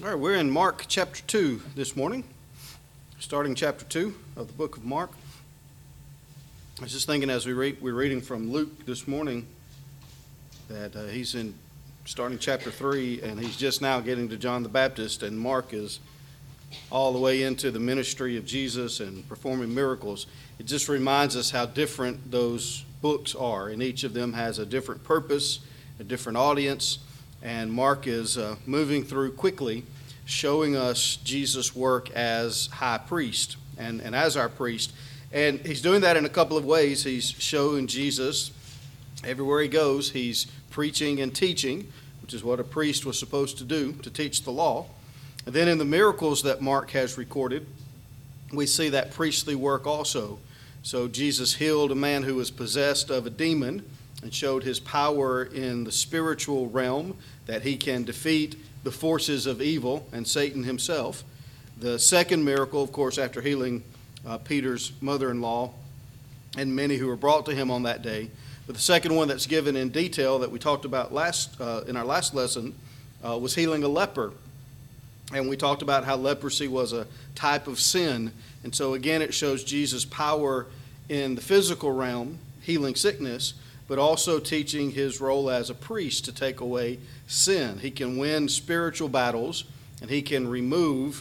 All right, we're in Mark chapter 2 this morning, starting chapter 2 of the book of Mark. I was just thinking as we're reading from Luke this morning that he's in starting chapter 3, and he's just now getting to John the Baptist, and Mark is all the way into the ministry of Jesus and performing miracles. It just reminds us how different those books are, and each of them has a different purpose, a different audience. And Mark is moving through quickly, showing us Jesus' work as high priest and as our priest. And he's doing that in a couple of ways. He's showing Jesus everywhere he goes. He's preaching and teaching, which is what a priest was supposed to do, to teach the law. And then in the miracles that Mark has recorded, we see that priestly work also. So Jesus healed a man who was possessed of a demon and showed his power in the spiritual realm, that he can defeat the forces of evil and Satan himself. The second miracle, of course, after healing Peter's mother-in-law and many who were brought to him on that day. But the second one that's given in detail that we talked about in our last lesson was healing a leper. And we talked about how leprosy was a type of sin. And so again, it shows Jesus' power in the physical realm, healing sickness, but also teaching his role as a priest to take away sin. He can win spiritual battles, and he can remove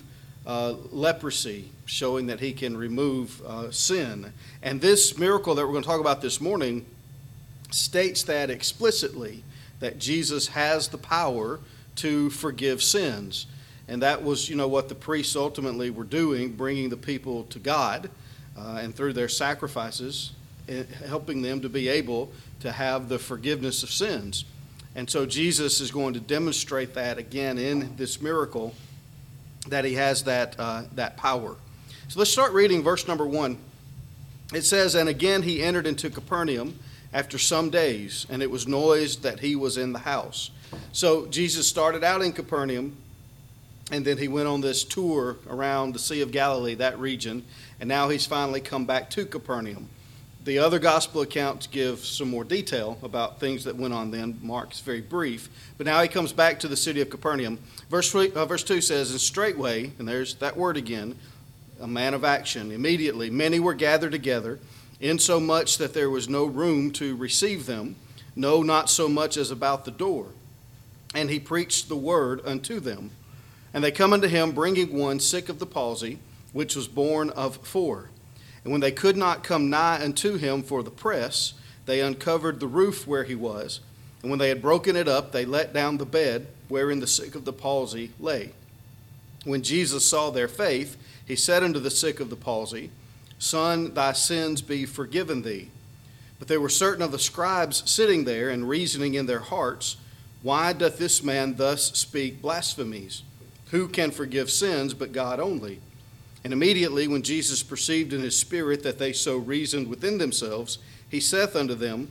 leprosy, showing that he can remove sin. And this miracle that we're going to talk about this morning states that explicitly, that Jesus has the power to forgive sins. And that was, what the priests ultimately were doing, bringing the people to God, and through their sacrifices, helping them to be able to have the forgiveness of sins. And so Jesus is going to demonstrate that again in this miracle, that he has that power. So let's start reading verse number 1. It says, "And again he entered into Capernaum after some days, and it was noised that he was in the house." So Jesus started out in Capernaum, and then he went on this tour around the Sea of Galilee, that region, and now he's finally come back to Capernaum. The other gospel accounts give some more detail about things that went on then. Mark's very brief. But now he comes back to the city of Capernaum. Verse 2 says, "And straightway," and there's that word again, a man of action, "immediately many were gathered together, insomuch that there was no room to receive them, no, not so much as about the door. And he preached the word unto them. And they come unto him, bringing one sick of the palsy, which was born of 4. And when they could not come nigh unto him for the press, they uncovered the roof where he was. And when they had broken it up, they let down the bed wherein the sick of the palsy lay. When Jesus saw their faith, he said unto the sick of the palsy, Son, thy sins be forgiven thee. But there were certain of the scribes sitting there and reasoning in their hearts, Why doth this man thus speak blasphemies? Who can forgive sins but God only? And immediately when Jesus perceived in his spirit that they so reasoned within themselves, he said unto them,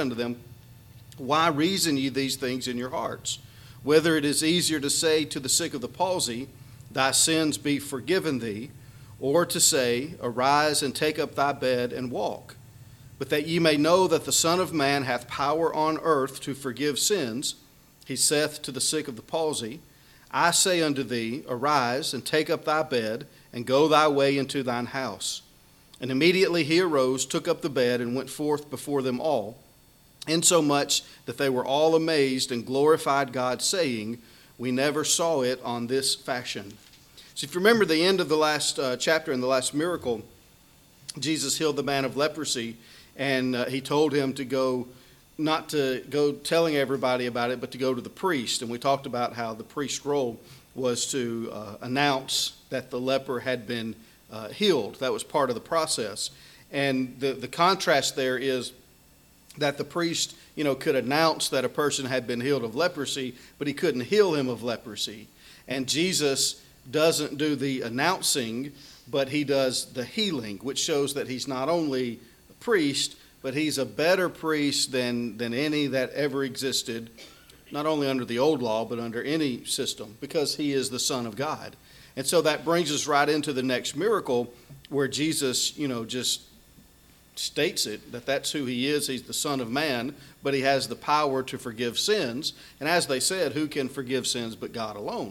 Why reason ye these things in your hearts? Whether it is easier to say to the sick of the palsy, Thy sins be forgiven thee, or to say, Arise and take up thy bed and walk. But that ye may know that the Son of Man hath power on earth to forgive sins, he saith to the sick of the palsy, I say unto thee, Arise and take up thy bed, and go thy way into thine house. And immediately he arose, took up the bed, and went forth before them all, insomuch that they were all amazed and glorified God, saying, We never saw it on this fashion." So if you remember the end of the last chapter and the last miracle, Jesus healed the man of leprosy, and he told him to go, not to go telling everybody about it, but to go to the priest. And we talked about how the priest's role was to announce that the leper had been healed. That was part of the process. And the contrast there is that the priest, could announce that a person had been healed of leprosy, but he couldn't heal him of leprosy. And Jesus doesn't do the announcing, but he does the healing, which shows that he's not only a priest, but he's a better priest than any that ever existed, not only under the old law, but under any system, because he is the Son of God. And so that brings us right into the next miracle, where Jesus, just states it, that that's who he is. He's the Son of Man, but he has the power to forgive sins. And as they said, who can forgive sins but God alone?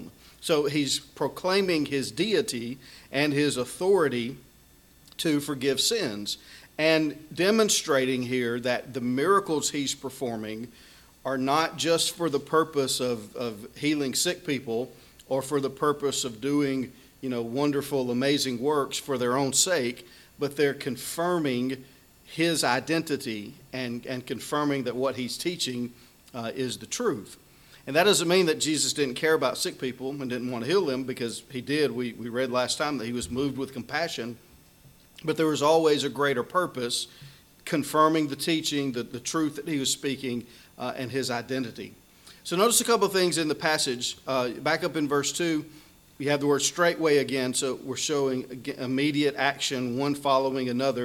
So he's proclaiming his deity and his authority to forgive sins, and demonstrating here that the miracles he's performing are not just for the purpose of healing sick people or for the purpose of doing, wonderful, amazing works for their own sake, but they're confirming his identity and confirming that what he's teaching is the truth. And that doesn't mean that Jesus didn't care about sick people and didn't want to heal them, because he did. We read last time that he was moved with compassion. But there was always a greater purpose, confirming the teaching, the truth that he was speaking, and his identity. So notice a couple of things in the passage. Back up in verse 2, we have the word straightway again. So we're showing immediate action, one following another.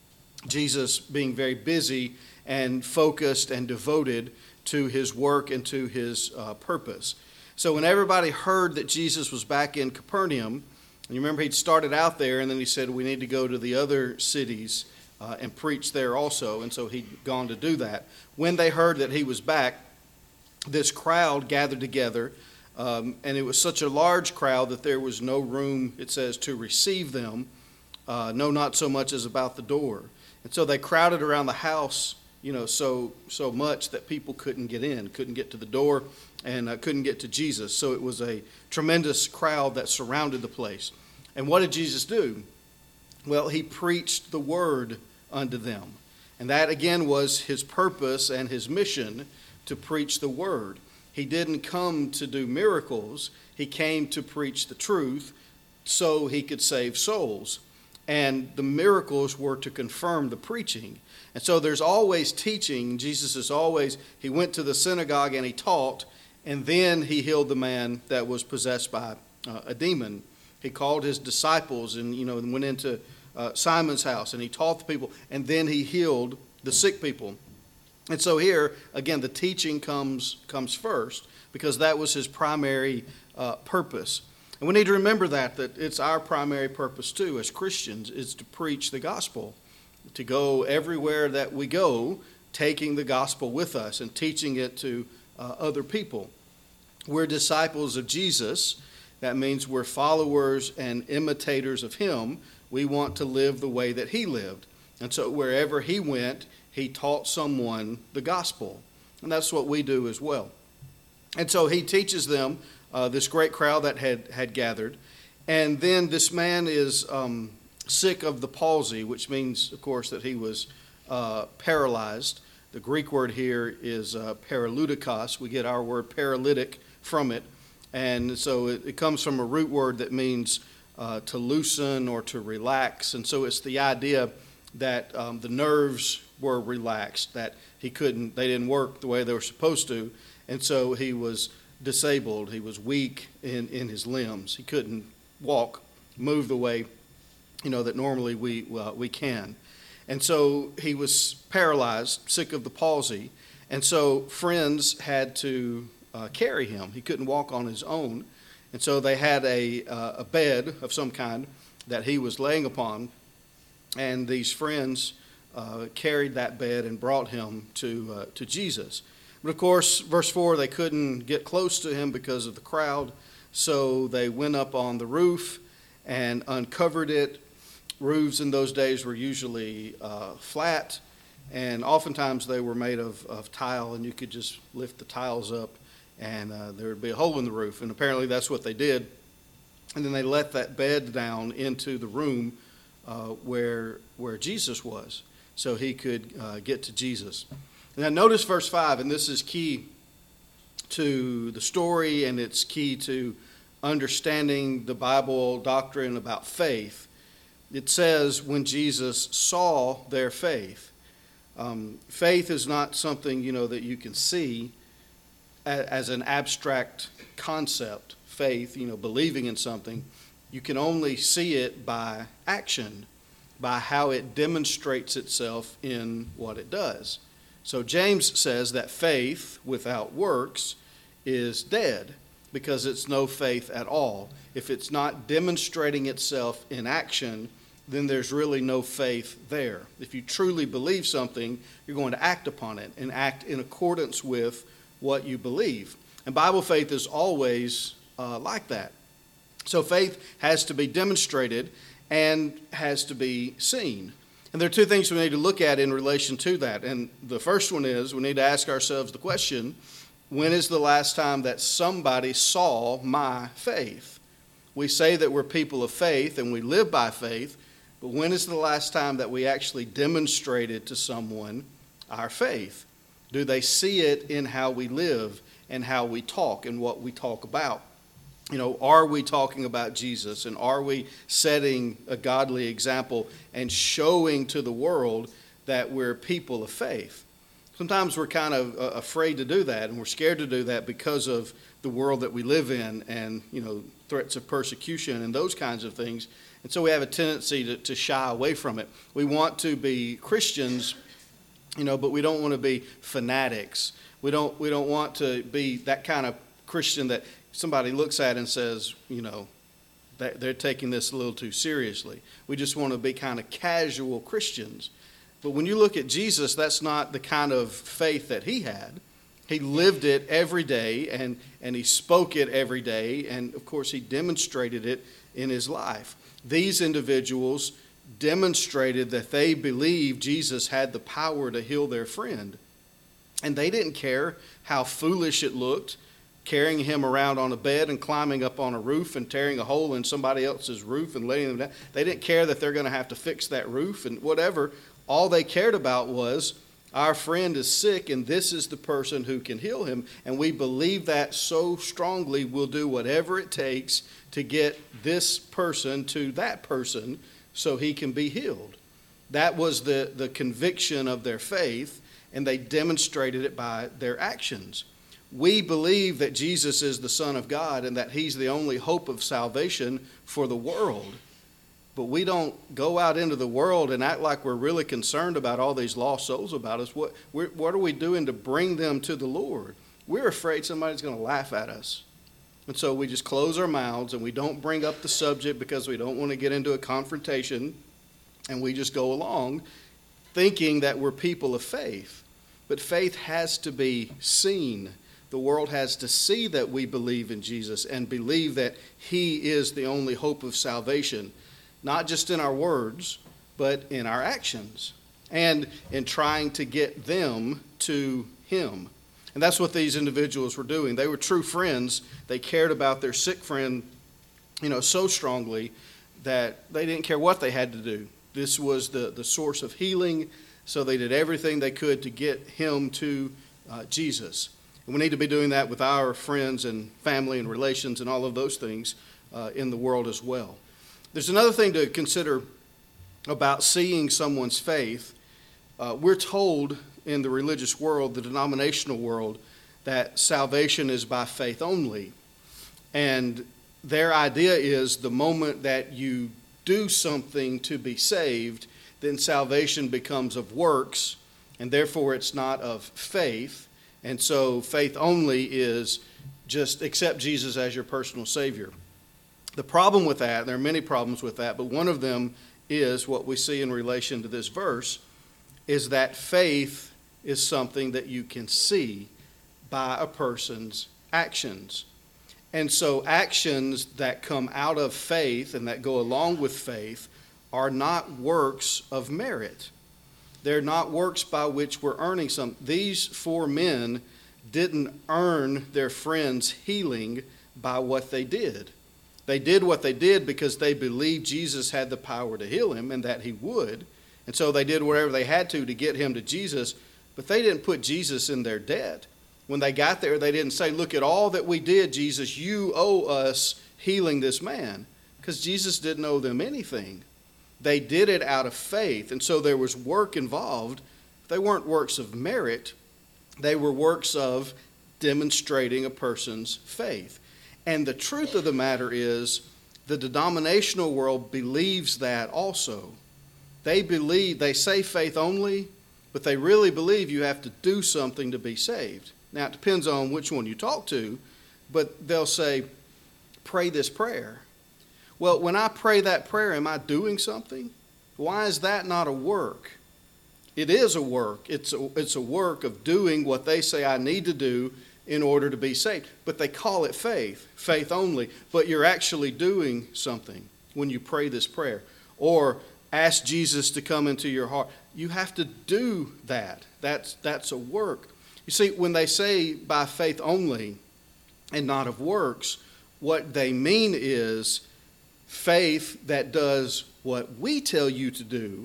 Jesus being very busy and focused and devoted to his work and to his purpose. So when everybody heard that Jesus was back in Capernaum, and you remember he'd started out there, and then he said, we need to go to the other cities and preach there also. And so he'd gone to do that. When they heard that he was back, this crowd gathered together, and it was such a large crowd that there was no room, it says, to receive them, no, not so much as about the door. And so they crowded around the house, so much that people couldn't get in, couldn't get to the door, and couldn't get to Jesus. So it was a tremendous crowd that surrounded the place. And what did Jesus do? Well, he preached the word unto them. And that, again, was his purpose and his mission, to preach the word. He didn't come to do miracles. He came to preach the truth so he could save souls. And the miracles were to confirm the preaching. And so there's always teaching. Jesus is always, he went to the synagogue and he taught, and then he healed the man that was possessed by a demon. He called his disciples and, went into Simon's house, and he taught the people, and then he healed the sick people. And so here, again, the teaching comes first, because that was his primary purpose. And we need to remember that it's our primary purpose too as Christians, is to preach the gospel, to go everywhere that we go, taking the gospel with us and teaching it to other people. We're disciples of Jesus. That means we're followers and imitators of him. We want to live the way that he lived. And so wherever he went, he taught someone the gospel. And that's what we do as well. And so he teaches them, this great crowd that had gathered. And then this man is sick of the palsy, which means, of course, that he was paralyzed. The Greek word here is paralutikos. We get our word paralytic from it. And so it comes from a root word that means to loosen or to relax. And so it's the idea that the nerves were relaxed, that they didn't work the way they were supposed to. And so he was disabled. He was weak in his limbs. He couldn't walk, move the way, that normally we can. And so he was paralyzed, sick of the palsy. And so friends had to carry him. He couldn't walk on his own. And so they had a bed of some kind that he was laying upon. And these friends carried that bed and brought him to Jesus. But of course, verse 4, they couldn't get close to him because of the crowd. So they went up on the roof and uncovered it. Roofs in those days were usually flat, and oftentimes they were made of tile, and you could just lift the tiles up and there would be a hole in the roof. And apparently that's what they did. And then they let that bed down into the room where Jesus was, so he could get to Jesus. And now notice verse 5, and this is key to the story, and it's key to understanding the Bible doctrine about faith. It says, when Jesus saw their faith. Faith is not something, that you can see as an abstract concept. Faith, believing in something, you can only see it by action, by how it demonstrates itself in what it does. So James says that faith without works is dead, because it's no faith at all. If it's not demonstrating itself in action, then there's really no faith there. If you truly believe something, you're going to act upon it and act in accordance with what you believe. And Bible faith is always like that. So faith has to be demonstrated and has to be seen. And there are two things we need to look at in relation to that. And the first one is we need to ask ourselves the question, when is the last time that somebody saw my faith? We say that we're people of faith and we live by faith, but when is the last time that we actually demonstrated to someone our faith? Do they see it in how we live and how we talk and what we talk about? Are we talking about Jesus, and are we setting a godly example and showing to the world that we're people of faith? Sometimes we're kind of afraid to do that, and we're scared to do that because of the world that we live in and, threats of persecution and those kinds of things. And so we have a tendency to shy away from it. We want to be Christians, but we don't want to be fanatics. We don't want to be that kind of Christian that somebody looks at and says, they're taking this a little too seriously. We just want to be kind of casual Christians. But when you look at Jesus, that's not the kind of faith that he had. He lived it every day, and he spoke it every day, and of course he demonstrated it in his life. These individuals demonstrated that they believed Jesus had the power to heal their friend. And they didn't care how foolish it looked, carrying him around on a bed and climbing up on a roof and tearing a hole in somebody else's roof and letting them down. They didn't care that they're going to have to fix that roof and whatever. All they cared about was, our friend is sick and this is the person who can heal him. And we believe that so strongly, we'll do whatever it takes to get this person to that person so he can be healed. That was the conviction of their faith, and they demonstrated it by their actions. We believe that Jesus is the Son of God and that he's the only hope of salvation for the world. But we don't go out into the world and act like we're really concerned about all these lost souls about us. What are we doing to bring them to the Lord? We're afraid somebody's going to laugh at us. And so we just close our mouths and we don't bring up the subject because we don't want to get into a confrontation, and we just go along thinking that we're people of faith. But faith has to be seen. The world has to see that we believe in Jesus and believe that he is the only hope of salvation, not just in our words, but in our actions and in trying to get them to him. And that's what these individuals were doing. They were true friends. They cared about their sick friend, so strongly that they didn't care what they had to do. This was the source of healing, so they did everything they could to get him to Jesus. And we need to be doing that with our friends and family and relations and all of those things in the world as well. There's another thing to consider about seeing someone's faith. We're told in the religious world, the denominational world, that salvation is by faith only. And their idea is the moment that you do something to be saved, then salvation becomes of works, and therefore it's not of faith. And so faith only is just accept Jesus as your personal Savior. The problem with that, there are many problems with that, but one of them is what we see in relation to this verse, is that faith is something that you can see by a person's actions. And so actions that come out of faith and that go along with faith are not works of merit. They're not works by which we're earning something. These four men didn't earn their friend's healing by what they did. They did what they did because they believed Jesus had the power to heal him and that he would. And so they did whatever they had to get him to Jesus, but they didn't put Jesus in their debt. When they got there, they didn't say, look at all that we did, Jesus, you owe us healing this man, because Jesus didn't owe them anything. They did it out of faith, and so there was work involved. They weren't works of merit. They were works of demonstrating a person's faith. And the truth of the matter is, the denominational world believes that also. They say faith only, but they really believe you have to do something to be saved. Now, it depends on which one you talk to, but they'll say, pray this prayer. Well, when I pray that prayer, am I doing something? Why is that not a work? It is a work. It's a work of doing what they say I need to do in order to be saved. But they call it faith only. But you're actually doing something when you pray this prayer. Or ask Jesus to come into your heart. You have to do that. That's a work. You see, when they say by faith only and not of works, what they mean is faith that does what we tell you to do,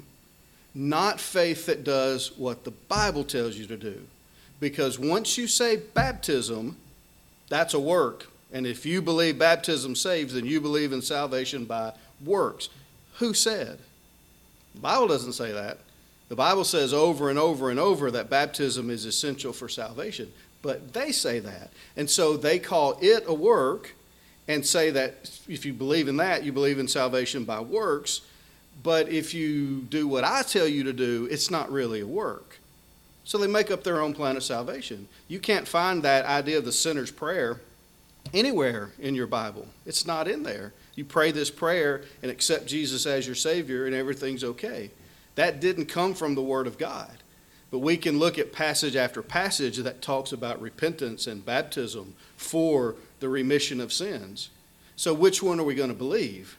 not faith that does what the Bible tells you to do. Because once you say baptism, that's a work. And if you believe baptism saves, then you believe in salvation by works. Who said? The Bible doesn't say that. The Bible says over and over and over that baptism is essential for salvation. But they say that. And so they call it a work and say that if you believe in that, you believe in salvation by works. But if you do what I tell you to do, it's not really a work. So they make up their own plan of salvation. You can't find that idea of the sinner's prayer anywhere in your Bible. It's not in there. You pray this prayer and accept Jesus as your Savior and everything's okay. That didn't come from the Word of God. But we can look at passage after passage that talks about repentance and baptism for the remission of sins. So which one are we going to believe?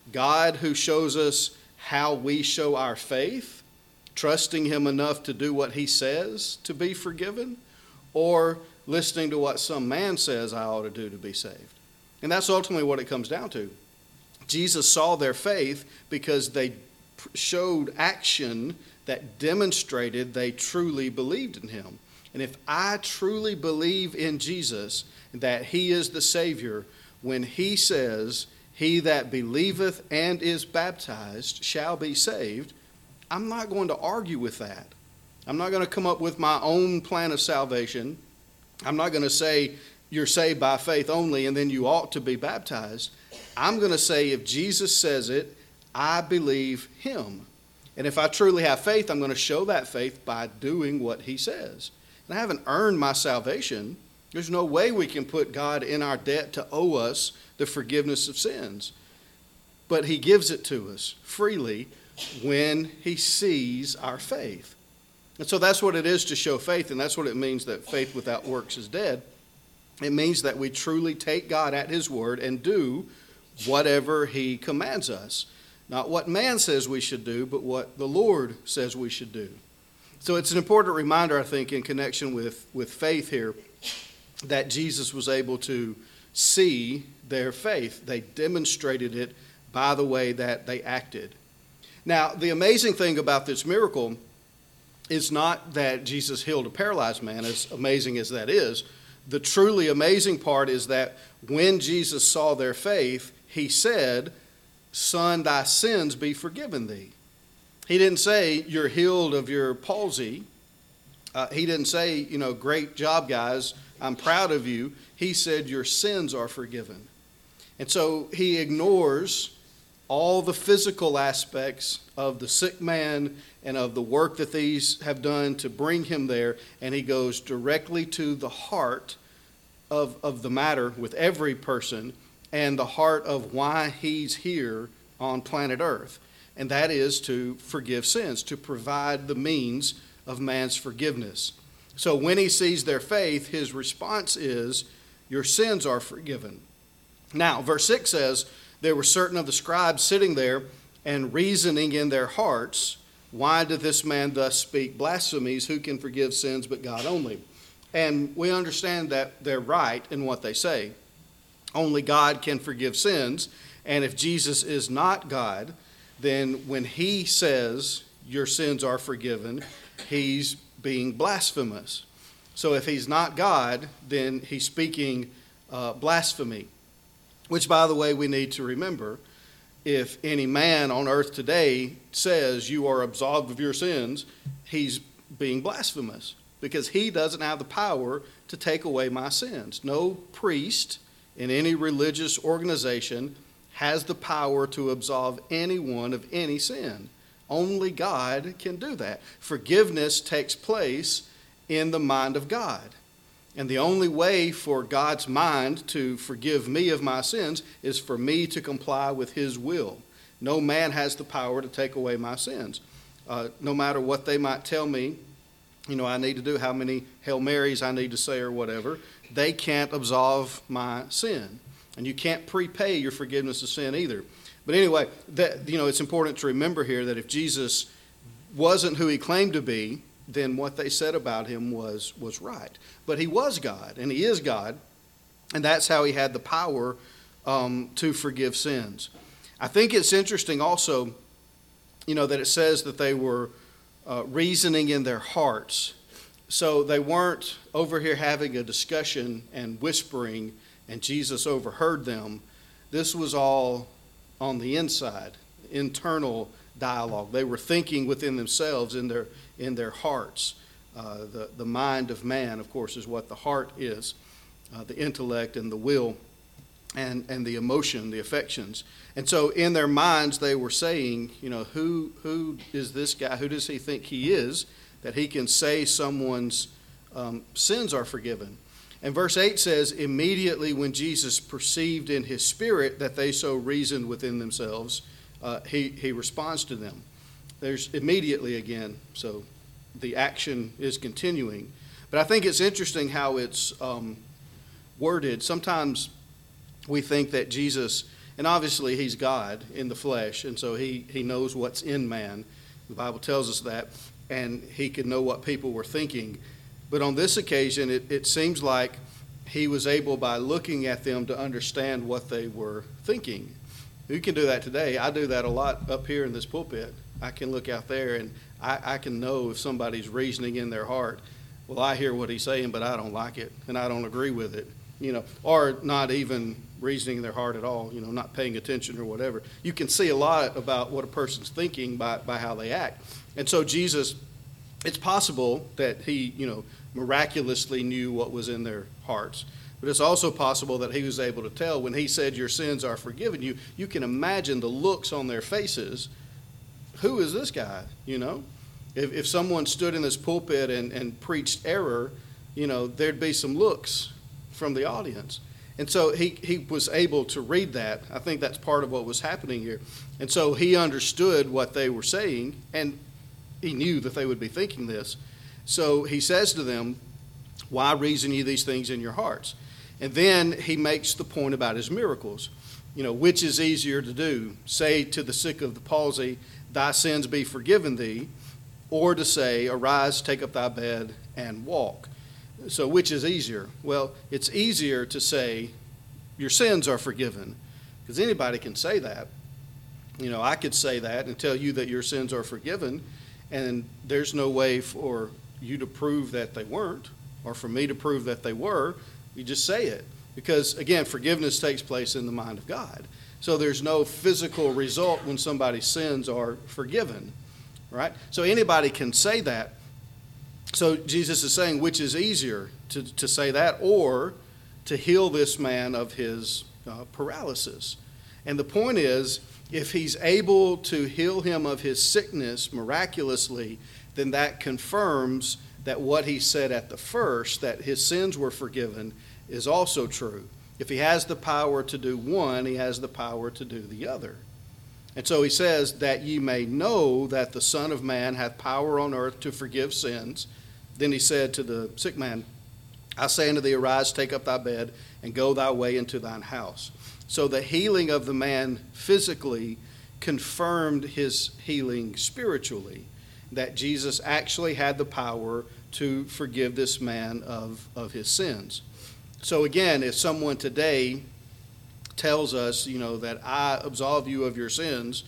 God who shows us how we show our faith, trusting Him enough to do what He says to be forgiven, or listening to what some man says I ought to do to be saved? And that's ultimately what it comes down to. Jesus saw their faith because they showed action that demonstrated they truly believed in Him. And if I truly believe in Jesus, that He is the Savior, when He says, "He that believeth and is baptized shall be saved," I'm not going to argue with that. I'm not going to come up with my own plan of salvation. I'm not going to say you're saved by faith only and then you ought to be baptized. I'm going to say if Jesus says it, I believe Him. And if I truly have faith, I'm going to show that faith by doing what He says. And I haven't earned my salvation. There's no way we can put God in our debt to owe us the forgiveness of sins. But He gives it to us freely when He sees our faith. And so that's what it is to show faith, and that's what it means that faith without works is dead. It means that we truly take God at His word and do whatever He commands us. Not what man says we should do, but what the Lord says we should do. So it's an important reminder, I think, in connection with faith here, that Jesus was able to see their faith. They demonstrated it by the way that they acted. Now, the amazing thing about this miracle is not that Jesus healed a paralyzed man, as amazing as that is. The truly amazing part is that when Jesus saw their faith, He said, "Son, thy sins be forgiven thee." He didn't say, "You're healed of your palsy." He didn't say, "Great job, guys. I'm proud of you." He said, "Your sins are forgiven." And so He ignores all the physical aspects of the sick man and of the work that these have done to bring him there, and He goes directly to the heart of the matter with every person and the heart of why He's here on planet Earth. And that is to forgive sins, to provide the means of man's forgiveness. So when He sees their faith, His response is, "Your sins are forgiven." Now, verse 6 says, "There were certain of the scribes sitting there and reasoning in their hearts, why did this man thus speak blasphemies? Who can forgive sins but God only?" And we understand that they're right in what they say. Only God can forgive sins. And if Jesus is not God, then when He says your sins are forgiven, He's being blasphemous. So if He's not God, then He's speaking blasphemy. Which, by the way, we need to remember. If any man on earth today says you are absolved of your sins, he's being blasphemous, because he doesn't have the power to take away my sins. No priest in any religious organization has the power to absolve anyone of any sin. Only God can do that. Forgiveness takes place in the mind of God. And the only way for God's mind to forgive me of my sins is for me to comply with His will. No man has the power to take away my sins. No matter what they might tell me I need to do, how many Hail Marys I need to say or whatever. They can't absolve my sin. And you can't prepay your forgiveness of sin either. But anyway, it's important to remember here that if Jesus wasn't who he claimed to be, then what they said about him was right. But he was God, and he is God, and that's how he had the power to forgive sins. I think it's interesting also, that it says that they were reasoning in their hearts. So they weren't over here having a discussion and whispering, and Jesus overheard them. This was all on the inside, internal dialogue. They were thinking within themselves, in their hearts. The mind of man, of course, is what the heart is, the intellect and the will and the emotion, the affections. And so in their minds they were saying, who is this guy? Who does he think he is, that he can say someone's sins are forgiven? And verse 8 says, immediately when Jesus perceived in his spirit that they so reasoned within themselves, he responds to them. There's immediately again, so the action is continuing. But I think it's interesting how it's worded. Sometimes we think that Jesus, and obviously he's God in the flesh, and so he knows what's in man. The Bible tells us that, and he could know what people were thinking. But on this occasion, it seems like he was able, by looking at them, to understand what they were thinking. You can do that today. I do that a lot up here in this pulpit. I can look out there, and I can know if somebody's reasoning in their heart. Well, I hear what he's saying, but I don't like it, and I don't agree with it. Or not even reasoning in their heart at all, not paying attention or whatever. You can see a lot about what a person's thinking by how they act. And so Jesus, it's possible that he, miraculously knew what was in their hearts. But it's also possible that he was able to tell when he said, your sins are forgiven you. You can imagine the looks on their faces. Who is this guy? If someone stood in this pulpit and preached error, there'd be some looks from the audience. And so he was able to read that. I think that's part of what was happening here. And so he understood what they were saying, and he knew that they would be thinking this. So he says to them, why reason ye these things in your hearts? And then he makes the point about his miracles. Which is easier to do? Say to the sick of the palsy, thy sins be forgiven thee, or to say, arise, take up thy bed, and walk. So which is easier? Well, it's easier to say, your sins are forgiven, because anybody can say that. I could say that and tell you that your sins are forgiven, and there's no way for you to prove that they weren't, or for me to prove that they were. You just say it. Because, again, forgiveness takes place in the mind of God. So there's no physical result when somebody's sins are forgiven, right? So anybody can say that. So Jesus is saying, which is easier, to say that or to heal this man of his paralysis? And the point is, if he's able to heal him of his sickness miraculously, then that confirms that what he said at the first, that his sins were forgiven, is also true. If he has the power to do one, he has the power to do the other. And so he says, that ye may know that the Son of Man hath power on earth to forgive sins. Then he said to the sick man, I say unto thee, arise, take up thy bed, and go thy way into thine house. So the healing of the man physically confirmed his healing spiritually, that Jesus actually had the power to forgive this man of his sins. So again, if someone today tells us, that I absolve you of your sins,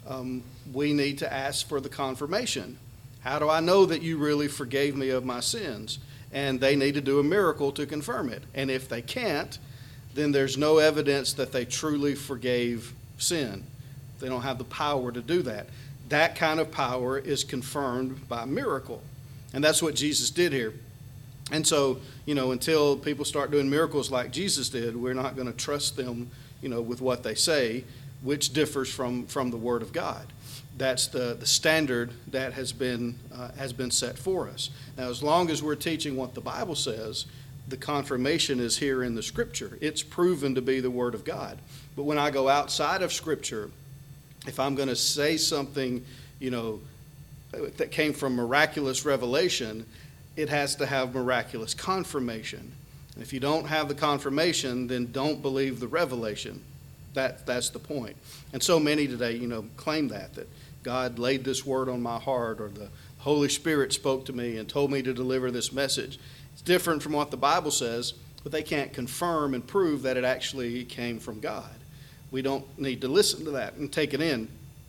we need to ask for the confirmation. How do I know that you really forgave me of my sins? And they need to do a miracle to confirm it. And if they can't, then there's no evidence that they truly forgave sin. They don't have the power to do that. That kind of power is confirmed by miracle. And that's what Jesus did here. And so, until people start doing miracles like Jesus did, we're not going to trust them, with what they say, which differs from the Word of God. That's the standard that has been set for us. Now, as long as we're teaching what the Bible says, the confirmation is here in the Scripture. It's proven to be the Word of God. But when I go outside of Scripture, if I'm going to say something, that came from miraculous revelation, it has to have miraculous confirmation. And if you don't have the confirmation, then don't believe the revelation. That's the point. And so many today, claim that God laid this word on my heart, or the Holy Spirit spoke to me and told me to deliver this message. It's different from what the Bible says, but they can't confirm and prove that it actually came from God. We don't need to listen to that and take it in.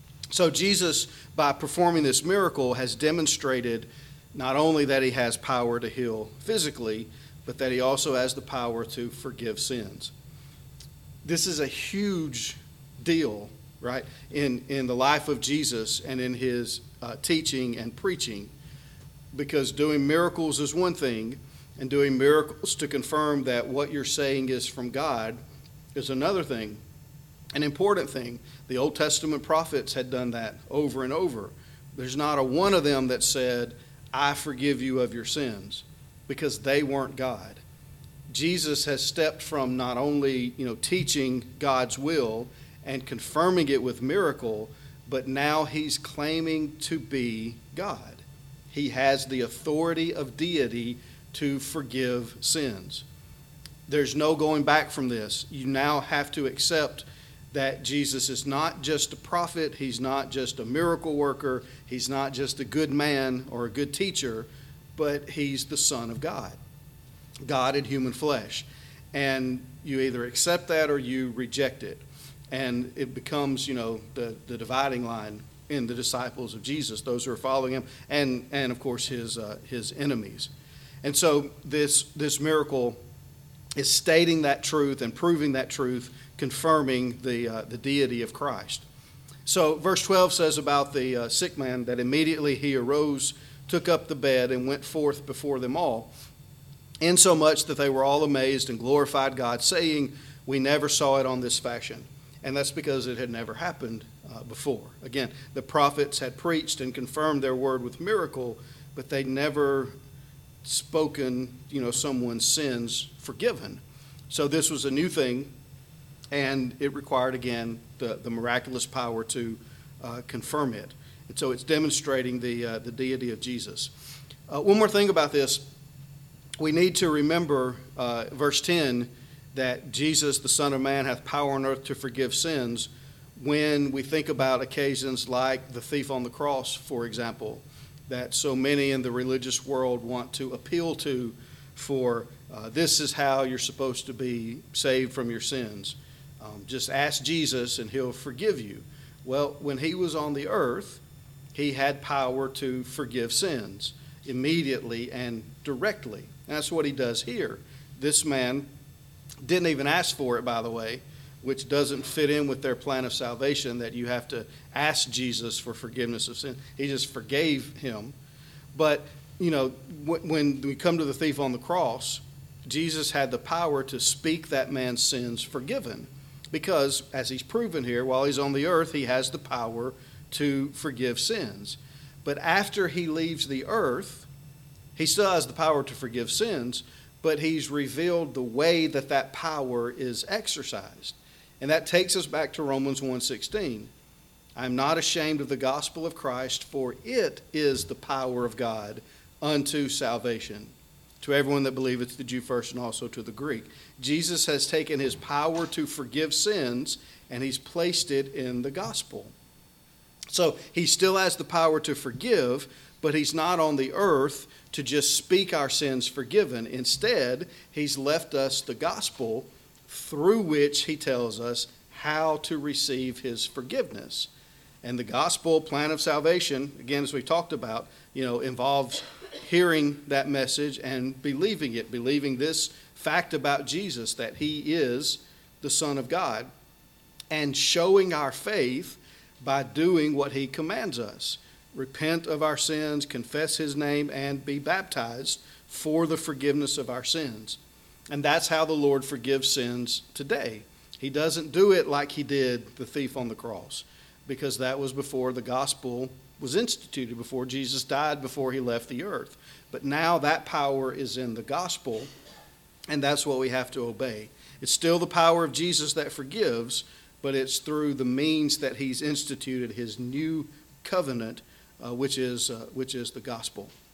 So Jesus, by performing this miracle, has demonstrated not only that he has power to heal physically, but that he also has the power to forgive sins. This is a huge deal, right, in the life of Jesus and in his teaching and preaching, because doing miracles is one thing, and doing miracles to confirm that what you're saying is from God is another thing, an important thing. The Old Testament prophets had done that over and over. There's not a one of them that said, I forgive you of your sins, because they weren't God. Jesus has stepped from not only, teaching God's will and confirming it with miracle, but now he's claiming to be God. He has the authority of deity to forgive sins. There's no going back from this. You now have to accept that Jesus is not just a prophet, he's not just a miracle worker, he's not just a good man or a good teacher, but he's the Son of God, God in human flesh. And you either accept that or you reject it. And it becomes, the dividing line in the disciples of Jesus, those who are following him, and of course his enemies. And so this miracle is stating that truth and proving that truth, confirming the deity of Christ. So verse 12 says about the sick man that immediately he arose, took up the bed, and went forth before them all, insomuch that they were all amazed and glorified God, saying, we never saw it on this fashion. And that's because it had never happened before. Again, the prophets had preached and confirmed their word with miracle, but they'd never spoken, someone's sins forgiven. So this was a new thing, and it required, again, the miraculous power to confirm it. And so it's demonstrating the deity of Jesus. One more thing about this. We need to remember verse 10, that Jesus, the Son of Man, hath power on earth to forgive sins, when we think about occasions like the thief on the cross, for example, that so many in the religious world want to appeal to for this is how you're supposed to be saved from your sins. Just ask Jesus and he'll forgive you. Well, when he was on the earth, he had power to forgive sins immediately and directly. And that's what he does here. This man didn't even ask for it, by the way, which doesn't fit in with their plan of salvation, that you have to ask Jesus for forgiveness of sin. He just forgave him. But, when we come to the thief on the cross, Jesus had the power to speak that man's sins forgiven. Because, as he's proven here, while he's on the earth, he has the power to forgive sins. But after he leaves the earth, he still has the power to forgive sins, but he's revealed the way that power is exercised. And that takes us back to Romans 1:16. I am not ashamed of the gospel of Christ, for it is the power of God unto salvation, to everyone that believeth, the Jew first and also to the Greek. Jesus has taken his power to forgive sins, and he's placed it in the gospel. So he still has the power to forgive, but he's not on the earth to just speak our sins forgiven. Instead, he's left us the gospel, through which he tells us how to receive his forgiveness. And the gospel plan of salvation, again, as we talked about, involves hearing that message and believing it, believing this fact about Jesus, that he is the Son of God, and showing our faith by doing what he commands us. Repent of our sins, confess his name, and be baptized for the forgiveness of our sins. And that's how the Lord forgives sins today. He doesn't do it like he did the thief on the cross, because that was before the gospel was instituted, before Jesus died, before he left the earth. But now that power is in the gospel, and that's what we have to obey. It's still the power of Jesus that forgives, but it's through the means that he's instituted his new covenant, which is the gospel.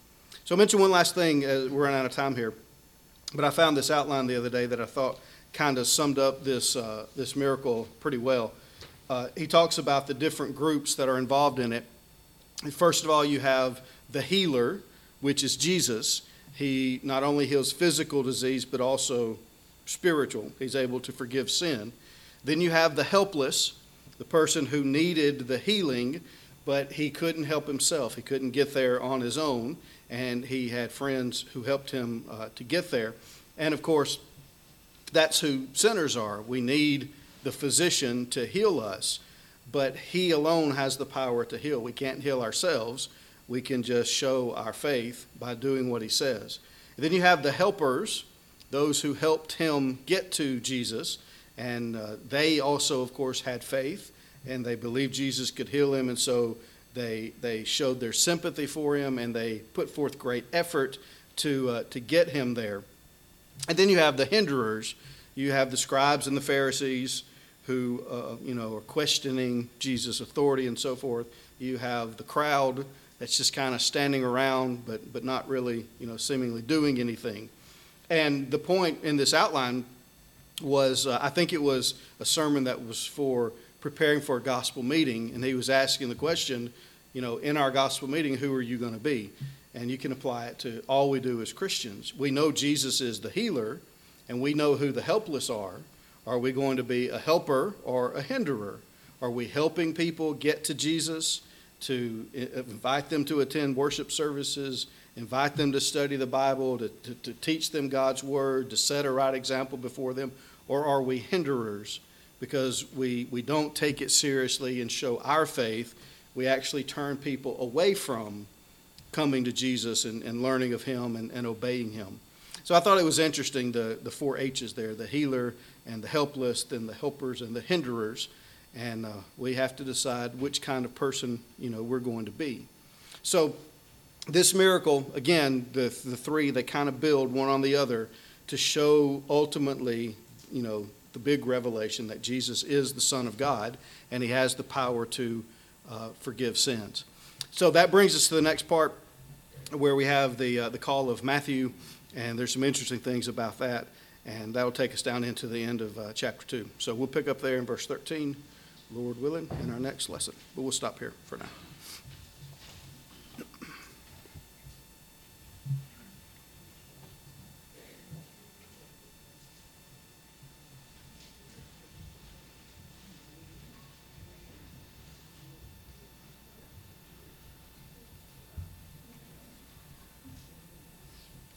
So I mentioned one last thing. We're running out of time here. But I found this outline the other day that I thought kind of summed up this miracle pretty well. He talks about the different groups that are involved in it. First of all, you have the healer, which is Jesus. He not only heals physical disease, but also spiritual. He's able to forgive sin. Then you have the helpless, the person who needed the healing, but he couldn't help himself. He couldn't get there on his own, and he had friends who helped him to get there. And of course, that's who sinners are. We need the physician to heal us, but he alone has the power to heal. We can't heal ourselves. We can just show our faith by doing what he says. And then you have the helpers, those who helped him get to Jesus, and they also, of course, had faith, and they believed Jesus could heal him, and so they showed their sympathy for him, and they put forth great effort to get him there. And then you have the hinderers. You have the scribes and the Pharisees who are questioning Jesus' authority and so forth. You have the crowd that's just kind of standing around but not really seemingly doing anything. And the point in this outline was I think it was a sermon that was for preparing for a gospel meeting, and he was asking the question, in our gospel meeting, who are you going to be? And you can apply it to all we do as Christians. We know Jesus is the healer, and we know who the helpless are. Are we going to be a helper or a hinderer? Are we helping people get to Jesus, to invite them to attend worship services, invite them to study the Bible, to teach them God's word, to set a right example before them? Or are we hinderers because we don't take it seriously and show our faith? We actually turn people away from coming to Jesus and learning of him and obeying him. So I thought it was interesting, the 4 H's there, the healer and the helpless, then the helpers and the hinderers. And we have to decide which kind of person, we're going to be. So this miracle, again, the 3, they kind of build one on the other to show ultimately, the big revelation that Jesus is the Son of God and he has the power to forgive sins. So that brings us to the next part where we have the call of Matthew, and there's some interesting things about that, and that will take us down into the end of chapter 2. So we'll pick up there in verse 13, Lord willing, in our next lesson. But we'll stop here for now.